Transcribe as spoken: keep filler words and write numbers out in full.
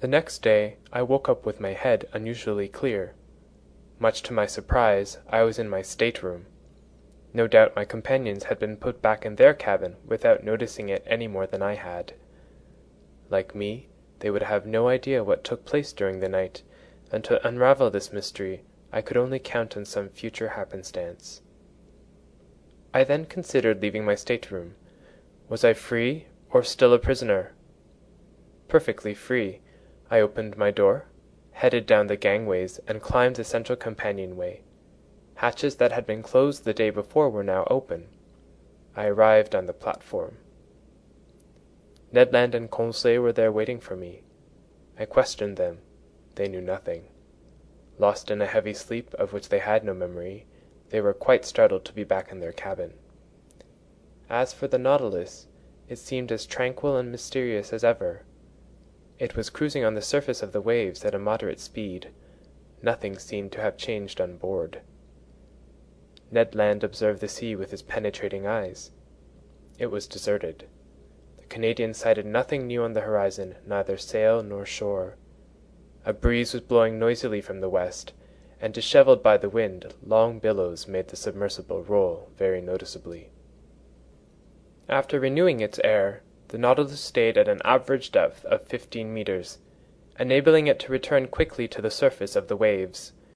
The next day I woke up with my head unusually clear. Much to my surprise, I was in my stateroom. No doubt my companions had been put back in their cabin without noticing it any more than I had. Like me, they would have no idea what took place during the night, and to unravel this mystery I could only count on some future happenstance. I then considered leaving my stateroom. Was I free, or still a prisoner? Perfectly free. I opened my door, headed down the gangways, and climbed the central companionway. Hatches that had been closed the day before were now open. I arrived on the platform. Ned Land and Conseil were there waiting for me. I questioned them. They knew nothing. Lost in a heavy sleep of which they had no memory, they were quite startled to be back in their cabin. As for the Nautilus, it seemed as tranquil and mysterious as ever. It was cruising on the surface of the waves at a moderate speed. Nothing seemed to have changed on board. Ned Land observed the sea with his penetrating eyes. It was deserted. The Canadian sighted nothing new on the horizon, neither sail nor shore. A breeze was blowing noisily from the west, and dishevelled by the wind, long billows made the submersible roll very noticeably. After renewing its air, the Nautilus stayed at an average depth of fifteen meters, enabling it to return quickly to the surface of the waves.